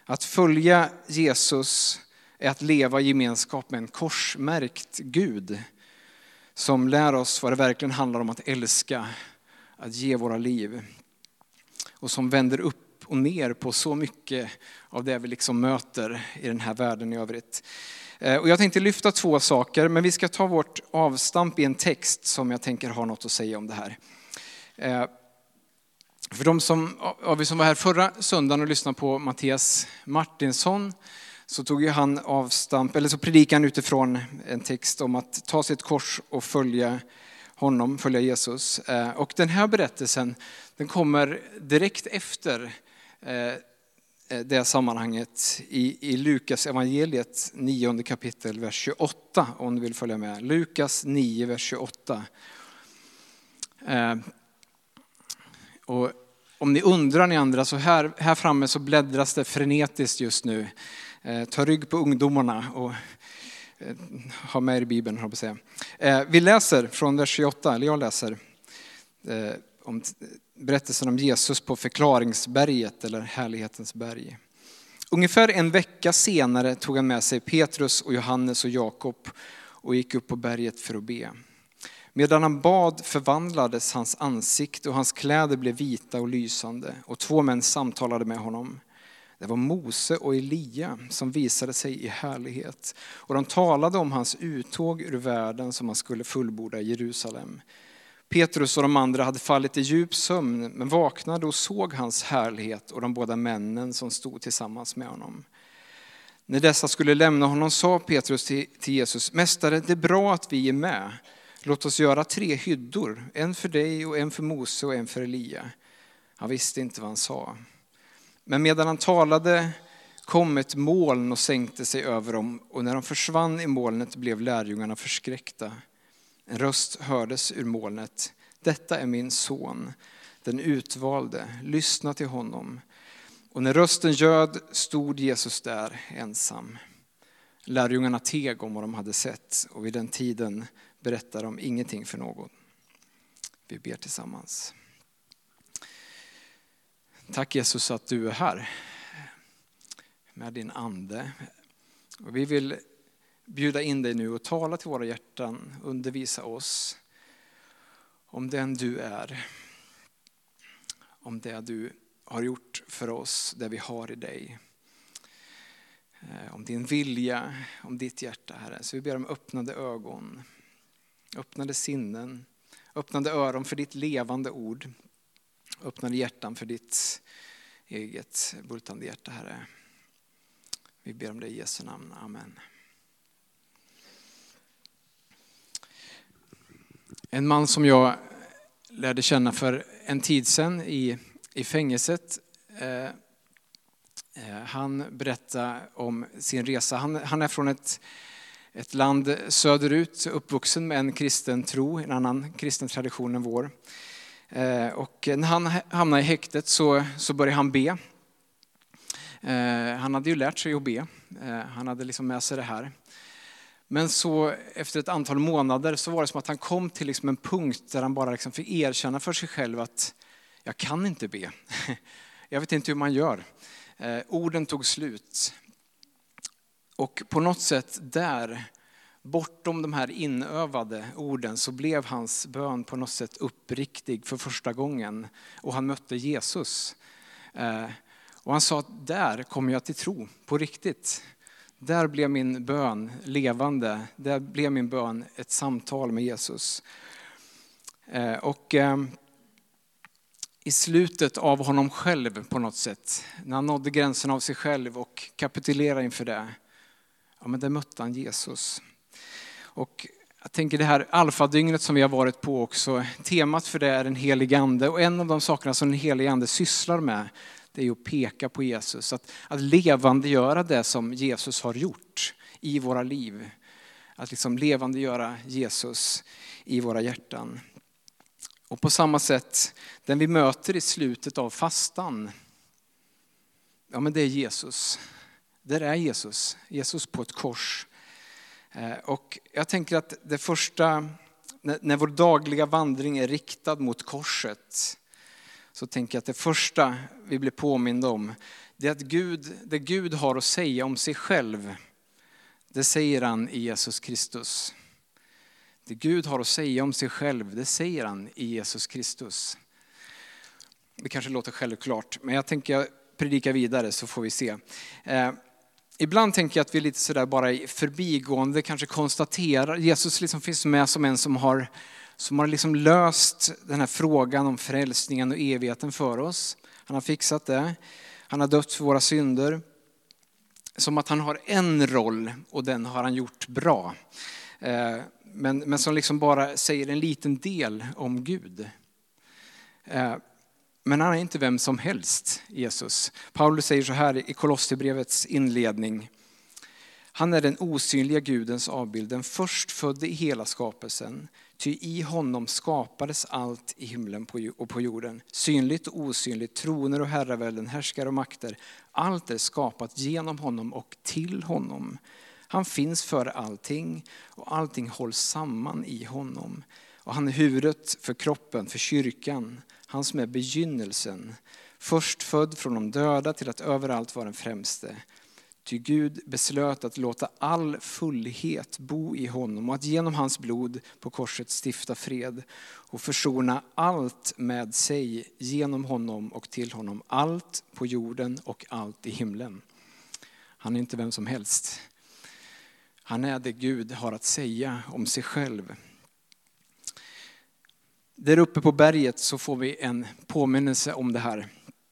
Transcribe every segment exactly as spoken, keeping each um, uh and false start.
Att följa Jesus är att leva i gemenskap med en korsmärkt Gud som lär oss vad det verkligen handlar om att älska, att ge våra liv. Och som vänder upp och ner på så mycket av det vi liksom möter i den här världen i övrigt. Och jag tänkte lyfta två saker, men vi ska ta vårt avstamp i en text som jag tänker ha något att säga om det här. För de som, av er som var här förra söndagen och lyssnade på Mattias Martinsson, så tog ju han avstamp, eller så predikade han utifrån en text om att ta sitt kors och följa honom, följa Jesus. Och den här berättelsen, den kommer direkt efter det sammanhanget i, i Lukas evangeliet nionde kapitel, vers tjugoåtta, om du vill följa med. Lukas nio, vers tjugoåtta. Och om ni undrar ni andra, så här, här framme så bläddras det frenetiskt just nu. Ta rygg på ungdomarna och ha med i Bibeln, har jag säga. Vi läser från vers tjugoåtta, eller jag läser om berättelsen om Jesus på förklaringsberget eller härlighetens berg. Ungefär en vecka senare tog han med sig Petrus och Johannes och Jakob och gick upp på berget för att be. Medan han bad förvandlades hans ansikte och hans kläder blev vita och lysande, och två män samtalade med honom. Det var Mose och Elia som visade sig i härlighet, och de talade om hans uttåg ur världen som han skulle fullborda i Jerusalem. Petrus och de andra hade fallit i djup sömn, men vaknade och såg hans härlighet och de båda männen som stod tillsammans med honom. När dessa skulle lämna honom sa Petrus till, till Jesus: Mästare, det är bra att vi är med. Låt oss göra tre hyddor, en för dig och en för Mose och en för Elia. Han visste inte vad han sa. Men medan han talade kom ett moln och sänkte sig över dem, och när de försvann i molnet blev lärjungarna förskräckta. En röst hördes ur molnet: Detta är min son, den utvalde, lyssna till honom. Och när rösten ljöd stod Jesus där ensam. Lärjungarna teg om vad de hade sett, och vid den tiden berättade de ingenting för någon. Vi ber tillsammans. Tack Jesus att du är här med din ande. Och vi vill bjuda in dig nu och tala till våra hjärtan, undervisa oss om den du är. Om det du har gjort för oss, det vi har i dig. Om din vilja, om ditt hjärta, Herre. Så vi ber om öppnade ögon, öppnade sinnen, öppnade öron för ditt levande ord. Öppnade hjärtan för ditt eget bultande hjärta, Herre. Vi ber om det i Jesu namn. Amen. En man som jag lärde känna för en tid sedan i, i fängelset. Eh, han berättade om sin resa. Han, han är från ett, ett land söderut, uppvuxen med en kristen tro, en annan kristen tradition än vår. Eh, och när han hamnade i häktet så, så började han be. Eh, han hade ju lärt sig att be. Eh, han hade liksom med sig det här. Men så efter ett antal månader så var det som att han kom till liksom en punkt där han bara liksom fick erkänna för sig själv att jag kan inte be. Jag vet inte hur man gör. Eh, orden tog slut. Och på något sätt där, bortom de här inövade orden, så blev hans bön på något sätt uppriktig för första gången. Och han mötte Jesus. Eh, och han sa att där kom jag till tro på riktigt. Där blev min bön levande. Där blev min bön ett samtal med Jesus. Eh, och eh, i slutet av honom själv på något sätt, när han nådde gränsen av sig själv och kapitulerade inför det, ja, men där mötte han Jesus. Och jag tänker det här alfadygnet som vi har varit på också, temat för det är den helige ande. Och en av de sakerna som den helige ande sysslar med, det är att peka på Jesus. Att, att levandegöra det som Jesus har gjort i våra liv. Att liksom levandegöra Jesus i våra hjärtan. Och på samma sätt, den vi möter i slutet av fastan, ja men det är Jesus. Där är Jesus. Jesus på ett kors. Och jag tänker att det första, när vår dagliga vandring är riktad mot korset, så tänker jag att det första vi blir påminda om, det är att Gud, det Gud har att säga om sig själv, det säger han i Jesus Kristus. Det Gud har att säga om sig själv, det säger han i Jesus Kristus. Det kanske låter självklart, men jag tänker predika vidare så får vi se. Eh, ibland tänker jag att vi lite sådär bara i förbigående kanske konstaterar, Jesus liksom finns med som en som har, som har liksom löst den här frågan om frälsningen och evigheten för oss. Han har fixat det. Han har dött för våra synder. Som att han har en roll och den har han gjort bra. Eh, men, men som liksom bara säger en liten del om Gud. Eh, Men han är inte vem som helst, Jesus. Paulus säger så här i Kolosserbrevets inledning. Han är den osynliga Gudens avbild, den förstfödde i hela skapelsen. Ty i honom skapades allt i himlen och på jorden. Synligt och osynligt, troner och herravälden, härskare och makter. Allt är skapat genom honom och till honom. Han finns före allting och allting hålls samman i honom. Och han är huvudet för kroppen, för kyrkan. Han som är begynnelsen, förstfödd från de döda till att överallt vara den främste. Ty Gud beslöt att låta all fullhet bo i honom och att genom hans blod på korset stifta fred och försona allt med sig genom honom och till honom. Allt på jorden och allt i himlen. Han är inte vem som helst. Han är det Gud har att säga om sig själv. Där uppe på berget så får vi en påminnelse om det här.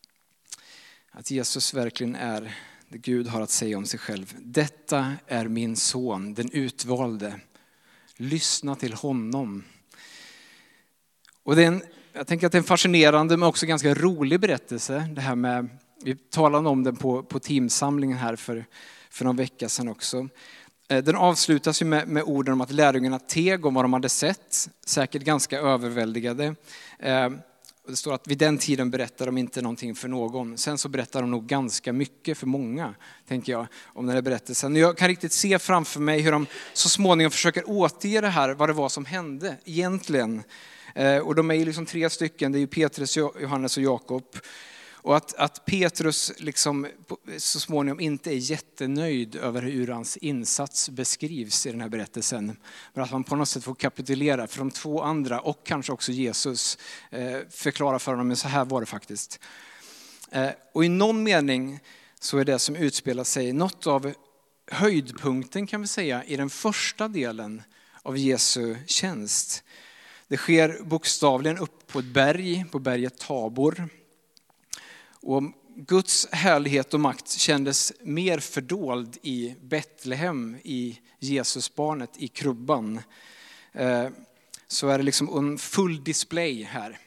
Att Jesus verkligen är det Gud har att säga om sig själv. Detta är min son, den utvalde. Lyssna till honom. Och det är en, jag tänker att det är en fascinerande men också ganska rolig berättelse. Det här med, vi talade om den på, på teamsamlingen här för, för någon vecka sedan också. Den avslutas ju med, med orden om att lärjungarna teg om vad de hade sett. Säkert ganska överväldigade. Eh, det står att vid den tiden berättar de inte någonting för någon. Sen så berättar de nog ganska mycket för många, tänker jag, om den här berättelsen. Jag kan riktigt se framför mig hur de så småningom försöker återge det här, vad det var som hände egentligen. Eh, och de är ju liksom tre stycken, det är ju Petrus, Johannes och Jakob. Och att, att Petrus liksom så småningom inte är jättenöjd över hur hans insats beskrivs i den här berättelsen. Men att man på något sätt får kapitulera för de två andra och kanske också Jesus eh, förklara för honom, men så här var det faktiskt. Eh, och i någon mening så är det som utspelar sig något av höjdpunkten kan vi säga i den första delen av Jesu tjänst. Det sker bokstavligen upp på ett berg, på berget Tabor. Och Guds härlighet och makt kändes mer fördold i Betlehem, i Jesusbarnet, i krubban. Så är det liksom en full display här.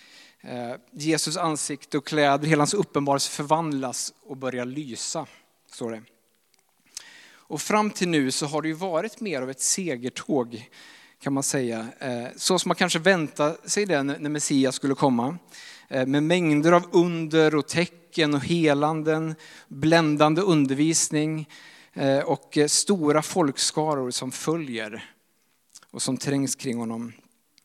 Jesus ansikte och kläder, hela hans uppenbarelse förvandlas och börjar lysa, står det. Och fram till nu så har det ju varit mer av ett segertåg, kan man säga. Så som man kanske väntade sig det när Messias skulle komma. Med mängder av under och tecken och helanden, bländande undervisning och stora folkskaror som följer och som trängs kring honom.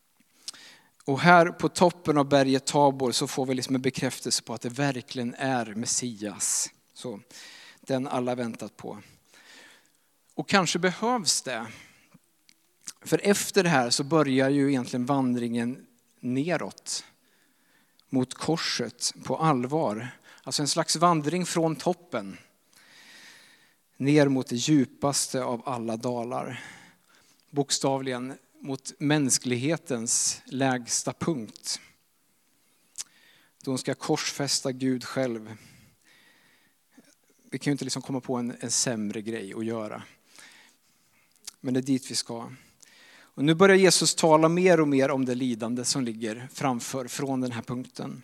Och här på toppen av berget Tabor så får vi liksom en bekräftelse på att det verkligen är Messias. Så, den alla väntat på. Och kanske behövs det. För efter det här så börjar ju egentligen vandringen neråt. Mot korset på allvar. Alltså en slags vandring från toppen. Ner mot det djupaste av alla dalar. Bokstavligen mot mänsklighetens lägsta punkt. De ska korsfästa Gud själv. Vi kan ju inte liksom komma på en, en sämre grej att göra. Men det är dit vi ska. Och nu börjar Jesus tala mer och mer om det lidande som ligger framför från den här punkten.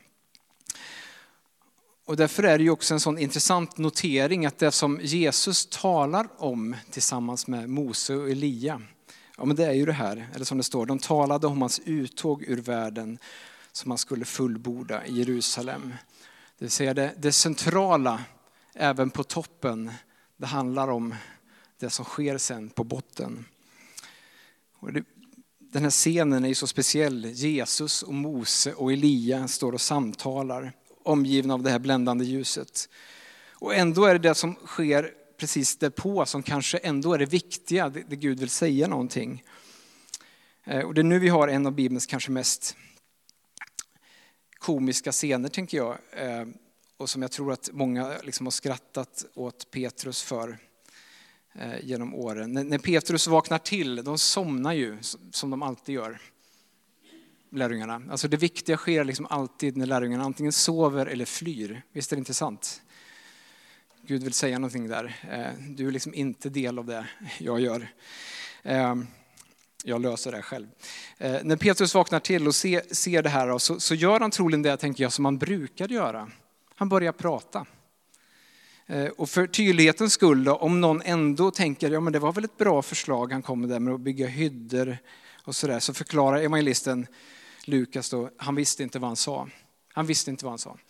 Och därför är det ju också en sån intressant notering att det som Jesus talar om tillsammans med Mose och Elia, ja men det är ju det här, eller som det står, de talade om hans uttåg ur världen som han skulle fullborda i Jerusalem. Det vill säga det, det centrala även på toppen, det handlar om det som sker sen på botten. Och det, den här scenen är ju så speciell. Jesus och Mose och Elia står och samtalar omgivna av det här bländande ljuset. Och ändå är det det som sker precis därpå som kanske ändå är det viktiga, det, det Gud vill säga någonting. Och det är nu vi har en av Bibelns kanske mest komiska scener, tänker jag. Och som jag tror att många liksom har skrattat åt Petrus för genom åren. När Petrus vaknar till, de somnar ju som de alltid gör, lärjungarna. Alltså det viktiga sker liksom alltid när lärjungarna antingen sover eller flyr. Visst är det intressant? Gud vill säga någonting där. Du är liksom inte del av det jag gör. Jag löser det själv. När Petrus vaknar till och ser, ser det här så, så gör han troligen det, tänker jag, som han brukade göra. Han börjar prata. Och för tydlighetens skull, då, om någon ändå tänker, ja men det var väl ett bra förslag han kom med där med att bygga hyddor och sådär, så förklarar evangelisten Lukas då, han visste inte vad han sa. Han visste inte vad han sa.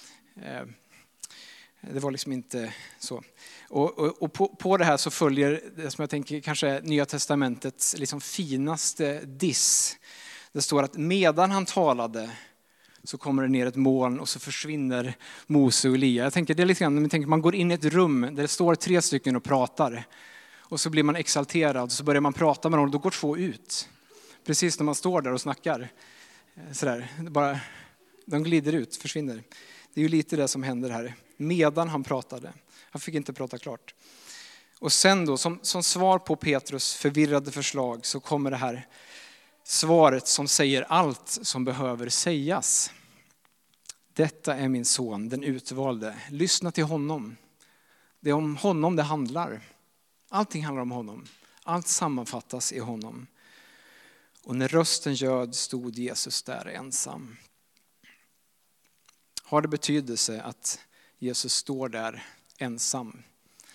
Det var liksom inte så. Och, och, och på, på det här så följer det som jag tänker kanske är Nya testamentets liksom finaste diss. Det står att medan han talade så kommer det ner ett moln och så försvinner Mose och Elia. Jag tänker det är lite grann, man tänker man går in i ett rum där det står tre stycken och pratar. Och så blir man exalterad och så börjar man prata med någon och då går två ut. Precis när man står där och snackar. Sådär, bara, de glider ut, försvinner. Det är ju lite det som händer här. Medan han pratade. Han fick inte prata klart. Och sen då, som, som svar på Petrus förvirrade förslag så kommer det här svaret som säger allt som behöver sägas. Detta är min son, den utvalde. Lyssna till honom. Det är om honom det handlar. Allting handlar om honom. Allt sammanfattas i honom. Och när rösten ljöd stod Jesus där ensam. Har det betydelse att Jesus står där ensam?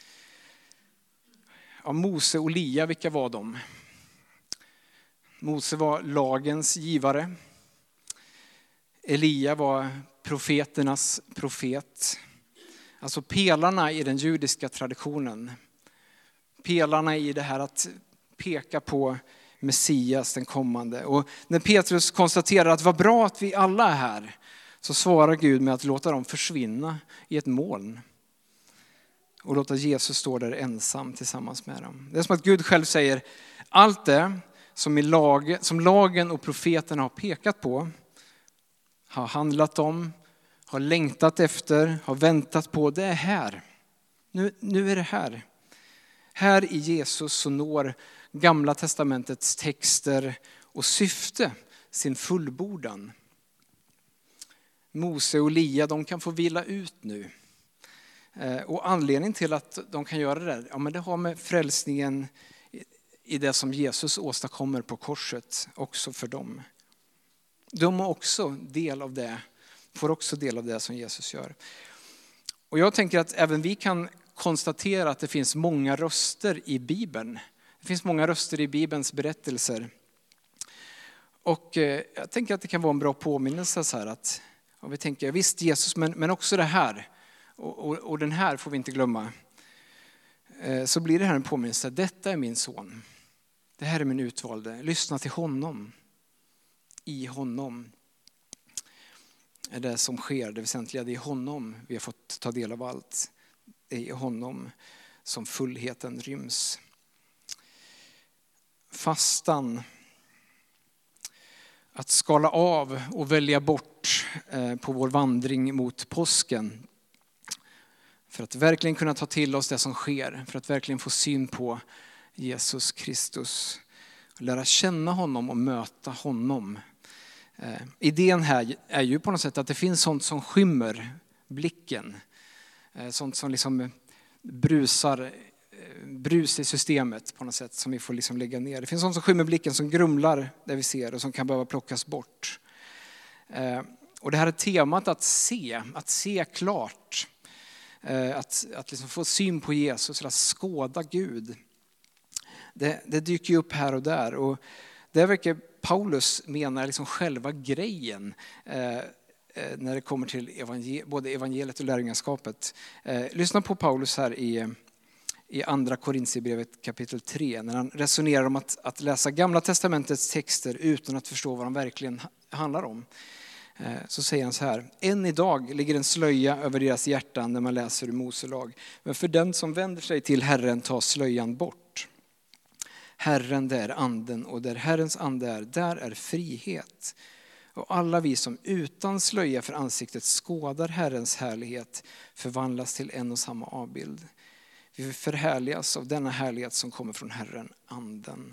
Ja, Mose och Elia, vilka var de? Mose var lagens givare. Elia var profeternas profet. Alltså pelarna i den judiska traditionen. Pelarna i det här att peka på Messias, den kommande. Och när Petrus konstaterar att vad bra att vi alla är här, så svarar Gud med att låta dem försvinna i ett moln. Och låta Jesus stå där ensam tillsammans med dem. Det är som att Gud själv säger, allt det som, i lag, som lagen och profeterna har pekat på, har handlat om, har längtat efter, har väntat på, det är här. Nu, nu är det här. Här i Jesus så når Gamla testamentets texter och syfte sin fullbordan. Mose och Elia, de kan få vila ut nu. Och anledningen till att de kan göra det, ja, men det har med frälsningen i det som Jesus åstadkommer på korset också för dem. De har också del av det, får också del av det som Jesus gör. Och jag tänker att även vi kan konstatera att det finns många röster i Bibeln. Det finns många röster i Bibelns berättelser. Och jag tänker att det kan vara en bra påminnelse så här att, och vi tänker, visst Jesus, men, men också det här. Och, och, och den här får vi inte glömma. Så blir det här en påminnelse. Detta är min son. Det här är min utvalde. Lyssna till honom. I honom är det som sker. Det väsentliga, det är i honom vi har fått ta del av allt. Det är i honom som fullheten ryms. Fastan. Att skala av och välja bort på vår vandring mot påsken. För att verkligen kunna ta till oss det som sker. För att verkligen få syn på Jesus Kristus. Lära känna honom och möta honom. Idén här är ju på något sätt att det finns sånt som skymmer blicken. Sånt som liksom brusar, brus i systemet på något sätt som vi får liksom lägga ner. Det finns sånt som skymmer blicken, som grumlar det vi ser och som kan behöva plockas bort. Och det här är temat att se, att se klart. Att, att liksom få syn på Jesus, att skåda Gud. Det, det dyker ju upp här och där. Och det verkar Paulus mena liksom själva grejen. Eh, när det kommer till evangel- både evangeliet och lärjungaskapet. Eh, lyssna på Paulus här i, i andra Korinthierbrevet kapitel tre. När han resonerar om att, att läsa Gamla testamentets texter utan att förstå vad de verkligen handlar om. Så säger han så här: än idag ligger en slöja över deras hjärtan när man läser ur Moselag. Men för den som vänder sig till Herren tar slöjan bort. Herren, det är anden, och där Herrens ande är, där är frihet. Och alla vi som utan slöja för ansiktet skådar Herrens härlighet förvandlas till en och samma avbild. Vi förhärligas av denna härlighet som kommer från Herren, anden.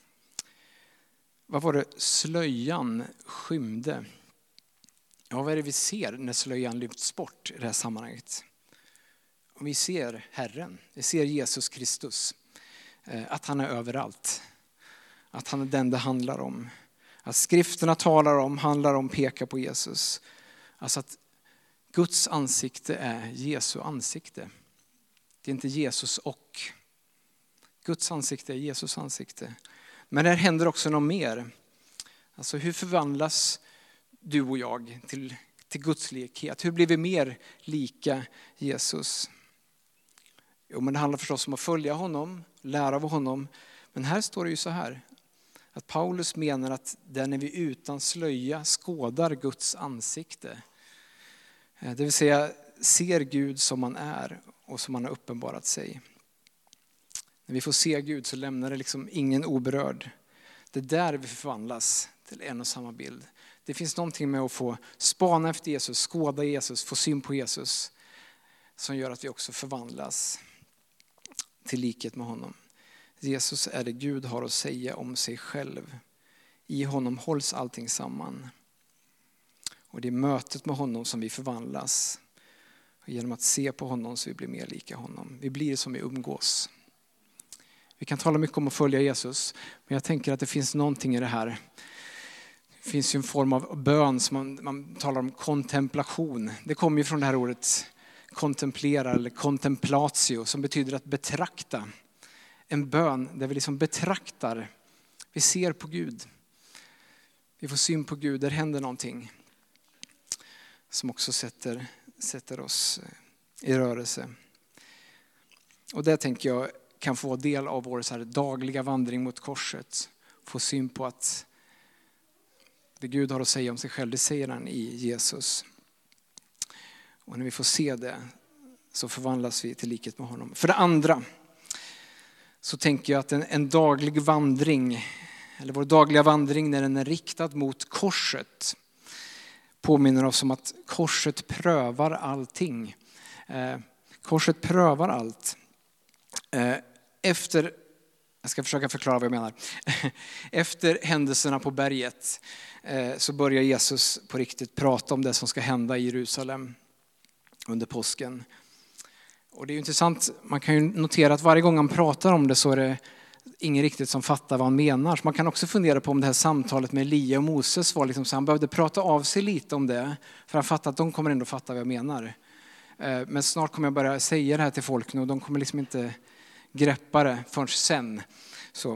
Vad var det slöjan skymde? Ja, vad är det vi ser när slöjan lyfts bort i det här sammanhanget? Och vi ser Herren, vi ser Jesus Kristus. Att han är överallt. Att han är den det handlar om. Att skrifterna talar om, handlar om, pekar på Jesus. Alltså att Guds ansikte är Jesu ansikte. Det är inte Jesus och. Guds ansikte är Jesus ansikte. Men där händer också något mer. Alltså hur förvandlas du och jag till, till Guds likhet? Hur blir vi mer lika Jesus? Jo, men det handlar förstås om att följa honom, lära av honom. Men här står det ju så här. Att Paulus menar att där när vi utan slöja skådar Guds ansikte. Det vill säga ser Gud som han är och som han har uppenbarat sig. När vi får se Gud så lämnar det liksom ingen oberörd. Det är där vi förvandlas till en och samma bild. Det finns någonting med att få spana efter Jesus, skåda Jesus, få syn på Jesus. Som gör att vi också förvandlas till likhet med honom. Jesus är det Gud har att säga om sig själv. I honom hålls allting samman. Och det är mötet med honom som vi förvandlas. Och genom att se på honom så vi blir mer lika honom. Vi blir som vi umgås. Vi kan tala mycket om att följa Jesus. Men jag tänker att det finns någonting i det här. Det finns ju en form av bön som man, man talar om kontemplation. Det kommer ju från det här ordet kontemplera eller contemplatio som betyder att betrakta. En bön där vi liksom betraktar, vi ser på Gud. Vi får syn på Gud, där händer någonting som också sätter, sätter oss i rörelse. Och det tänker jag kan få del av vår så här dagliga vandring mot korset. Få syn på att det Gud har att säga om sig själv, det säger han i Jesus. Och när vi får se det så förvandlas vi till likhet med honom. För det andra så tänker jag att en, en daglig vandring, eller vår dagliga vandring när den är riktad mot korset, påminner oss om att korset prövar allting. Eh, korset prövar allt. Eh, efter, jag ska försöka förklara vad jag menar. Efter händelserna på berget eh, så börjar Jesus på riktigt prata om det som ska hända i Jerusalem under påsken. Och det är ju intressant, man kan ju notera att varje gång han pratar om det så är det ingen riktigt som fattar vad han menar. Så man kan också fundera på om det här samtalet med Elia och Moses var liksom så han behövde prata av sig lite om det. För han fattar att de kommer ändå fatta vad jag menar. Men snart kommer jag börja säga det här till folk nu och de kommer liksom inte greppa det förrän sen. Så.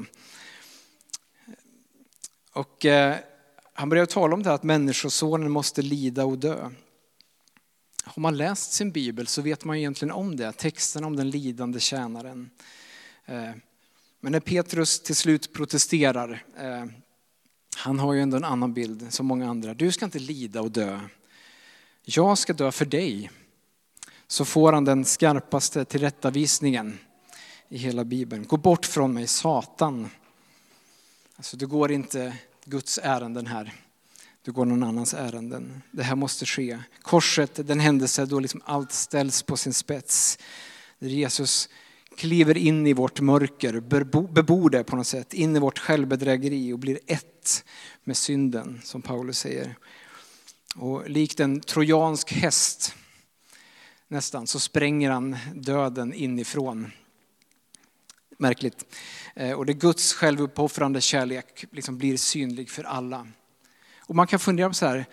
Och eh, han börjar tala om det här att människosonen måste lida och dö. Har man läst sin bibel så vet man egentligen om det. Texten om den lidande tjänaren. Men när Petrus till slut protesterar. Han har ju ändå en annan bild som många andra. Du ska inte lida och dö. Jag ska dö för dig. Så får han den skarpaste tillrättavisningen i hela bibeln. Gå bort från mig, Satan. Alltså det går inte Guds ärenden här. Du går någon annans ärenden. Det här måste ske. Korset, den händelse då liksom allt ställs på sin spets. Där Jesus kliver in i vårt mörker, bebor det på något sätt. In i vårt självbedrägeri och blir ett med synden, som Paulus säger. Och likt en trojansk häst nästan så spränger han döden inifrån. Märkligt. Och det Guds självuppoffrande kärlek liksom blir synlig för alla. Och man kan fundera på så här,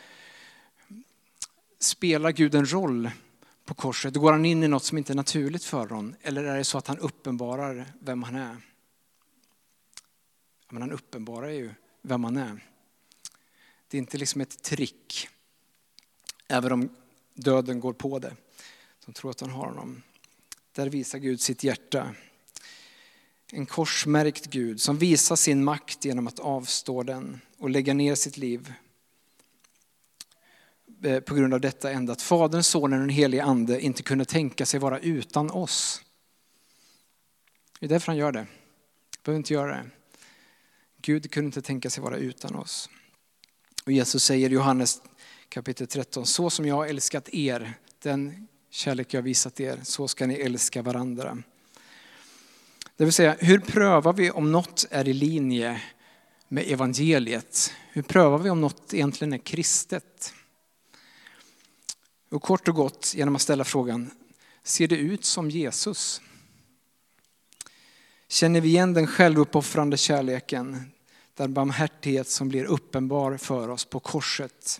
spelar Gud en roll på korset? Går han in i något som inte är naturligt för honom? Eller är det så att han uppenbarar vem han är? Men han uppenbarar ju vem han är. Det är inte liksom ett trick, även om döden går på det. De tror att han har honom. Där visar Gud sitt hjärta. En korsmärkt Gud som visar sin makt genom att avstå den och lägga ner sitt liv. på grund av detta ända att Fadern, Sonen och den helige Ande inte kunde tänka sig vara utan oss. Det är därför han gör det. Behöver inte göra det. Gud kunde inte tänka sig vara utan oss. Och Jesus säger i Johannes kapitel tretton, så som jag har älskat er, den kärlek jag har visat er, så ska ni älska varandra. Det vill säga, hur prövar vi om något är i linje med evangeliet? Hur prövar vi om något egentligen är kristet? Och kort och gott genom att ställa frågan, ser det ut som Jesus? Känner vi igen den självuppoffrande kärleken, den barmhärtighet som blir uppenbar för oss på korset?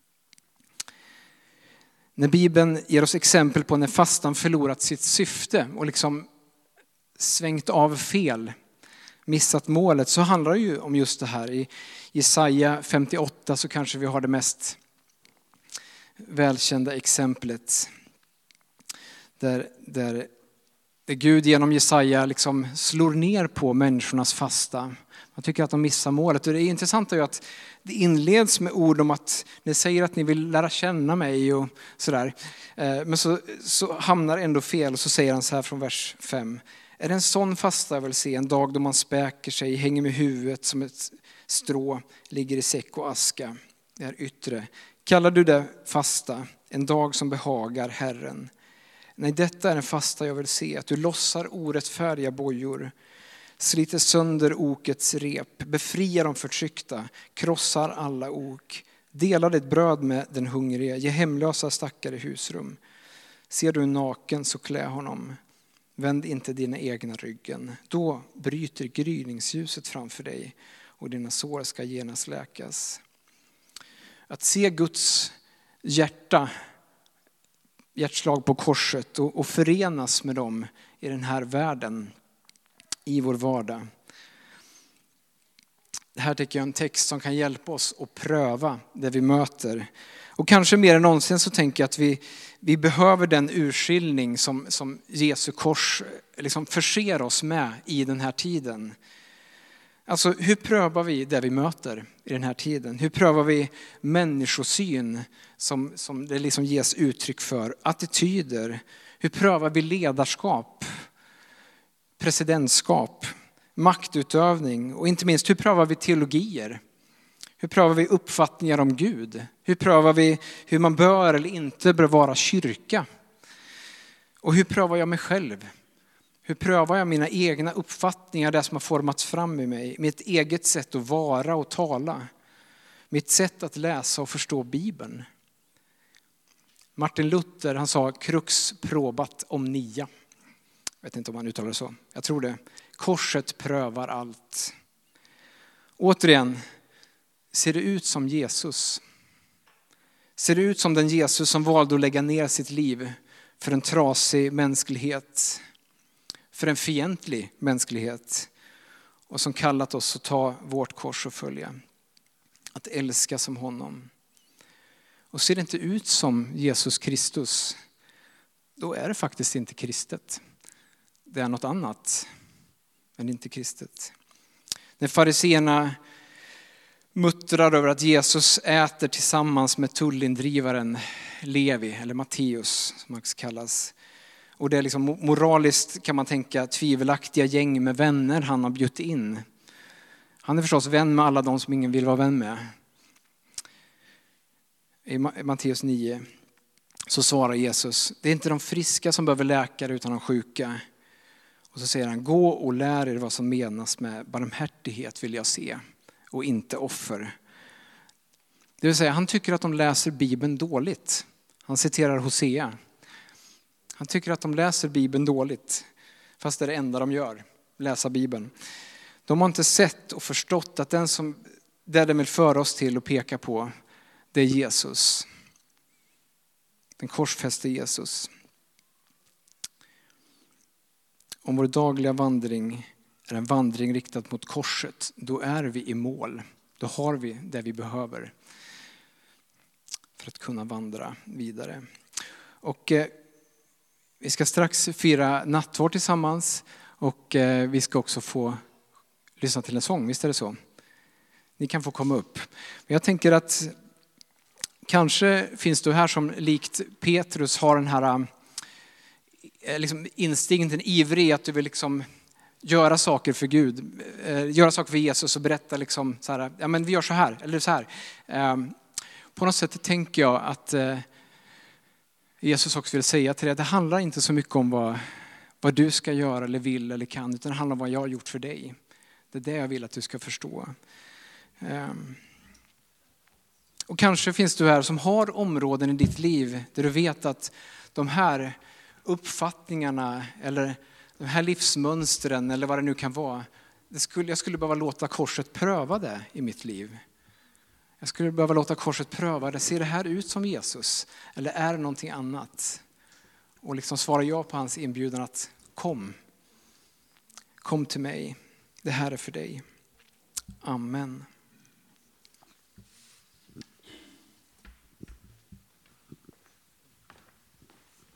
När Bibeln ger oss exempel på när fastan förlorat sitt syfte och liksom svängt av fel, missat målet, så handlar det ju om just det här. I Jesaja femtioåtta så kanske vi har det mest välkända exemplet. Där, där, där Gud genom Jesaja liksom slår ner på människornas fasta. Man tycker att de missar målet. Och det är intressant ju att det inleds med ord om att ni säger att ni vill lära känna mig och sådär. Men så, så hamnar ändå fel, och så säger han så här från vers fem. Är det en sån fasta jag vill se, en dag då man späker sig, hänger med huvudet som ett strå, ligger i säck och aska. Det är yttre. Kallar du det fasta, en dag som behagar Herren? Nej, detta är en fasta jag vill se, att du lossar orättfärdiga bojor, sliter sönder okets rep, befriar de förtryckta, krossar alla ok, delar ditt bröd med den hungrige, ge hemlösa stackare husrum. Ser du naken så klä honom, vänd inte dina egna ryggen. Då bryter gryningsljuset framför dig och dina sår ska genast läkas. Att se Guds hjärta, hjärtslag på korset och, och förenas med dem i den här världen, i vår vardag. Det här tycker jag är en text som kan hjälpa oss att pröva det vi möter. Och kanske mer än någonsin så tänker jag att vi, vi behöver den urskiljning som, som Jesu kors liksom förser oss med i den här tiden. Alltså hur prövar vi det vi möter i den här tiden? Hur prövar vi människosyn som, som det liksom ges uttryck för? Attityder. Hur prövar vi ledarskap? Presidentskap? Maktutövning? Och inte minst hur prövar vi teologier? Hur prövar vi uppfattningar om Gud? Hur prövar vi hur man bör eller inte bör vara kyrka? Och hur prövar jag mig själv? Hur prövar jag mina egna uppfattningar, det som har formats fram i mig? Mitt eget sätt att vara och tala. Mitt sätt att läsa och förstå Bibeln. Martin Luther, han sa crux probat omnia. Jag vet inte om han uttalar det så. Jag tror det. Korset prövar allt. Återigen, ser det ut som Jesus? Ser det ut som den Jesus som valde att lägga ner sitt liv för en trasig mänsklighet? För en fientlig mänsklighet, och som kallat oss att ta vårt kors och följa. Att älska som honom. Och ser det inte ut som Jesus Kristus, då är det faktiskt inte kristet. Det är något annat, men inte kristet. När fariseerna muttrar över att Jesus äter tillsammans med tullindrivaren Levi, eller Matteus som också kallas. Och det är liksom moraliskt, kan man tänka, tvivelaktiga gäng med vänner han har bjudit in. Han är förstås vän med alla de som ingen vill vara vän med. I Matteus nio så svarar Jesus, det är inte de friska som behöver läkare utan de sjuka. Och så säger han, gå och lär er vad som menas med barmhärtighet vill jag se, och inte offer. Det vill säga, han tycker att de läser Bibeln dåligt. Han citerar Hosea. Han tycker att de läser Bibeln dåligt, fast det är det enda de gör, läsa Bibeln. De har inte sett och förstått att den som det de vill föra oss till och peka på, det är Jesus. Den korsfäste Jesus. Om vår dagliga vandring är en vandring riktad mot korset, då är vi i mål. Då har vi det vi behöver för att kunna vandra vidare. Och eh, vi ska strax fira nattvard tillsammans, och eh, vi ska också få lyssna till en sång, visst är det så? Ni kan få komma upp. Men jag tänker att Kanske finns du här som likt Petrus har den här liksom instinkten, ivrig att du vill liksom göra saker för Gud, göra saker för Jesus och berätta liksom så här, ja men vi gör så här eller så här. På något sätt tänker jag att Jesus också vill säga till dig att det handlar inte så mycket om vad, vad du ska göra eller vill eller kan, utan det handlar om vad jag har gjort för dig. Det är det jag vill att du ska förstå. Och kanske finns du här som har områden i ditt liv där du vet att de här uppfattningarna eller de här livsmönstren eller vad det nu kan vara, det skulle, jag skulle behöva låta korset pröva det i mitt liv. Jag skulle behöva låta korset pröva det. Ser det här ut som Jesus? Eller är det någonting annat? Och liksom svarar jag på hans inbjudan att kom. Kom till mig. Det här är för dig. Amen.